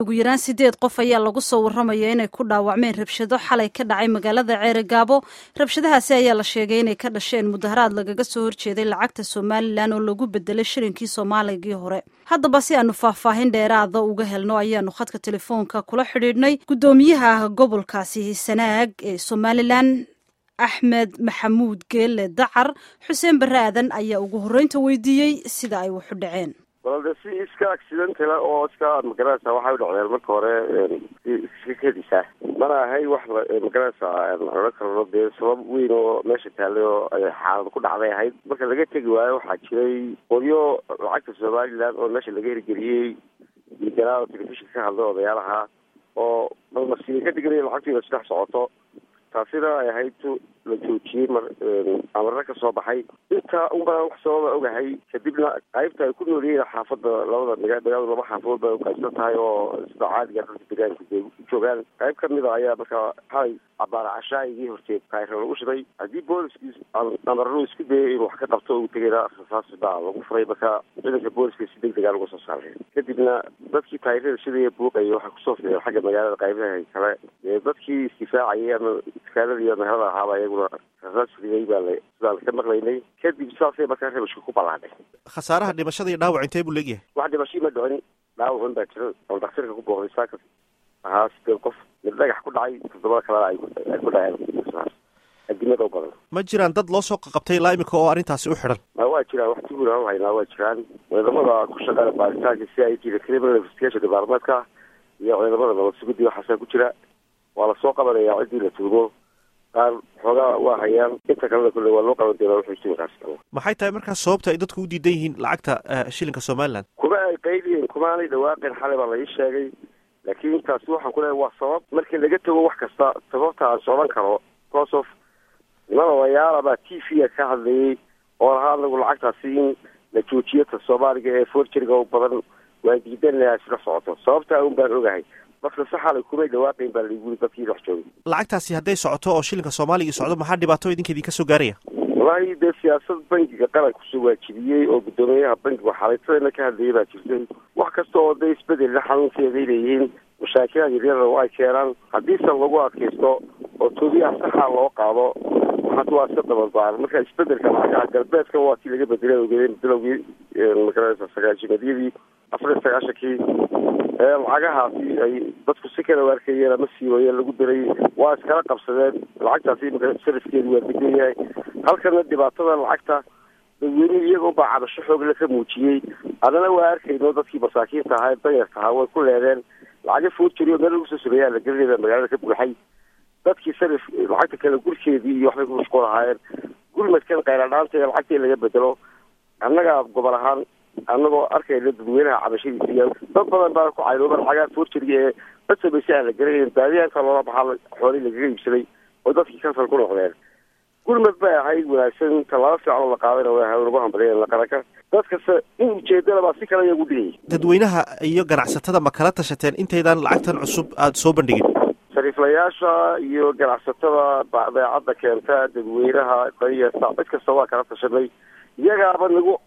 ugu yaraan 8 qof ayaa lagu soo waramaya inay ku dhaawacmeen rabshado xalay ka dhacay magaalada Ceerigaabo. Rabshadahaasi ayaa la sheegay inay ka dhasheen mudaharaad lagaga soo horjeeday lacagta Soomaaliland oo lagu bedelay shilinkii Soomaaliga hore. Haddaba si aanu faahfaahin dheeraad uga helno ayaanu khadka telefoonka kula xidhiidhnay gudoomiyaha gobolkaasi Sanaag ee Soomaaliland Axmed Maxamuud Geelle Dacar. Xuseen Barre Aadan ayaa ugu horeynta weydiiyay sida ay wax u dhaceen. si iska accident oo iska magarasa waxa dhacay marka hore si kadisa mana ahay wax magarasa la kala dee sabab weyn oo meesha taalo xaalad ku dhacday ahayd marka laga tagi waayo waxa jiray qoryo lacagta Soomaaliland oo meesha laga hirgeliyay diiqaraad telefishinka ka hadlo odayaalaha oo markii ka digay lacagtii saddex socoto taasina ay ahayd la joojiyay amarka ka soo baxay inta wax soo ogahay kadibna qaybta ay ku nooliyeen xaafadda labada magaalada laba xaafadood oo ka tahay oo sida caadiga dadka deegaanka joogaan qayb ka mid ah ayaa marka hay abaar cashaayigii horteed kaayro u shiday hadii booliskii amarro isku dayay inuu wax ka qabto uu tagayna asaasida lagu furay marka ciidanka booliska si degdeg ah uga soo saaray kadibna dadkii kaayro shiday buuqay waxa ku soo fiiray xagga magaalada qaybaha kale dadkii istifaacayay ama iskaaladii meelaha ahaa ayaguna raasriday baa ka maqlaynay kadib saasay markaa rabashku ku balaaday khasaaraha dhimashada iyo dhaawac intee buu leeyahay wax dhimasho ma dhicin dhaawac baa jira oo dhakhtarka ku booqday saaka qof mid dhagax ku dhacay toddoba kale ay ku dhaceen adimada badan ma jiraan dad loo soo qabtay ilaa imika oo arrintaasi u xidhan waa jiraan wax tuur ah hayna waa jiraan wadamada ku shaqada baaritaanka CID criminal investigation department-ka iyo wadamada nabad sugidda waxa ku jira waa la soo qabanaya cidii la tuugo qaar xogaa waa hayaan inta kale kulli waa loo qaban doonaa wuxuu joogaas maxay tahay markaas sababta ay dadku u diidan yihiin lacagta shilinka Soomaaliland kuma ay qaydiyeen kuma ay dhawaaqeen xalay baa la ii sheegay laakiin intaas waxaan ku leeyahay waa sabab markii laga tago wax kasta sababta aan sooban karo because of nalayaala baa TV ka hadlayay oo lagu lacagtaasi in la joojiyo ta Soomaaliga ee forjeriga oo badan waa diidanaya sida socoto sababta uu baan ogahay marka saxal kuma dhawaaqeen baa lagu dadkii wax joogay lacagtaasi haday socoto oo shilinka Soomaaliga socdo maxaa dhibaato idinkeedii ka soo gaaraya wallahi de siyaasad bangiga qaranka soo waajibiyay oo gudoomiyaha bangiga xalaytayna ka hadlayay baa jirtay wax kasta oo day isbedel la xanuunkeeda leeyihiin mashaakilada yaryar oo ay keenaan haddii san lagu adkaysto oo toodiya saxa loo qaado waxa waa si dabaal marka isbedelka lacagaha galbeedka waa si laga bedelay ogeeyeen bilowgii magaraysa sagaashimadii afar-iyo-sagaashankii lacagahaasi ay dadku si kala waarkayeen ama siiwayeen lagu diray waa iskala qabsadeen lacagtaasi sarifkeedu waa degayahay halkana dhibaatada lacagta dadweynuhu iyagoo baa cabasho xoog la ka muujiyey adana waa arkayno dadkii masaakiinta ahaa danyarta ahaa way ku leedeen lacago forjeri oo meel lagu soo sameeyaa la gelinaya magaalada ka buuxay dadkii sarif lacagta kale gurkeedii iyo waxbay ku mashquul ahaayeen gurmadkan qayladhaanta ee lacagtii laga bedelo annaga gobol ahaan annagoo arkayna dadweynaha cabashadiisa iyo dad badan baa ku cayrooba lacagaha forjeriga ee basabaysa aan la garanayn baadiyaanka loola baxaa xoolii lagaga iibsaday oo dadkii kasal ku noqdeen gurmad bay ahayd wanaagsan tallaabo fiican oo la qaadayna waa lagu hambaliyay la qaranka dadkase in ujeedada baa si kale iyagu dhigay dadweynaha iyo ganacsatada ma kala tashateen intaydan lacagtan cusub aad soo bandhigin sariflayaasha iyo ganacsatada badeecada keenta dadweynaha dayarta cid kasta waa kala tashanay iyagaaba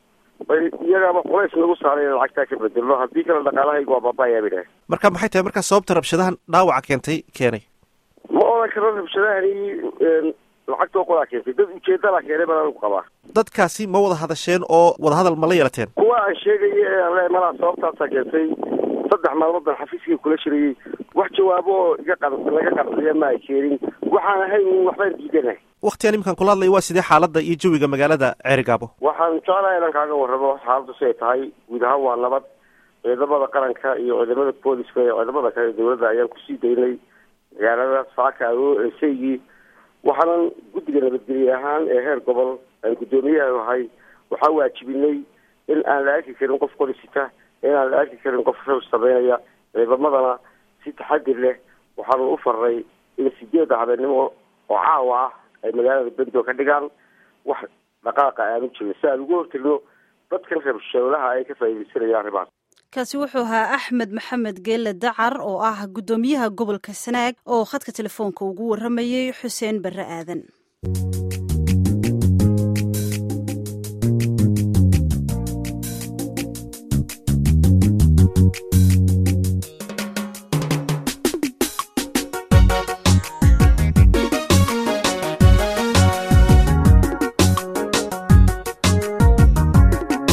culays nagu saaray lacagtaa ka bedelno haddii kale dhaqaalahaygu waa baaba'ayaa bidhaah marka maxay tahay markaa sababta rabshadahan dhaawaca keenay ma odan karo rabshadahani lacagta oo qodaa keentay dad ujeedada keenay baan ku qabaa dadkaasi ma wada hadasheen oo wada hadal ma la yeelateen kuwa aan sheegay malaa sababtaasaa keentay 3 maalmood baan xafiiskii kula shirayay wax jawaabo laga qabsiya ma ay keenin waxaan ahayn waxbaan diidanahay waqtigan iminkan kula hadlay waa sidee xaaladda iyo jawiga magaalada Ceerigaabo waxaan jeclahay inaan kaaga warramo xaaladdu say tahay guud ahaan waa nabad ciidamada qaranka iyo ciidamada booliska iyo ciidamada kale dowladda ayaan kusii daynay magaalada saaka eesaygii waxaanan guddiga nabadgelye ahaan ee heer gobol aan guddoomiyaha ahay waxaa waajibinay in aan la arki karin qof qolisita in aan la arki karin qof rabsh sameynaya ciidamadana si taxadir leh waxaanu u farray in 8 habeenimo oo caawa ah ay magaalada bendo ka dhigaan wax dhaqaaqa aanu jirin si aan ugu hortagno dadkan rabshadaha ay ka faa'iideysanayaan arrimahaas kaasi wuxuu ahaa Axmed Maxamed Geelle Dacar oo ah gudoomiyaha gobolka Sanaag oo khadka telefoonka ugu waramayay Xuseen Barre Aadan.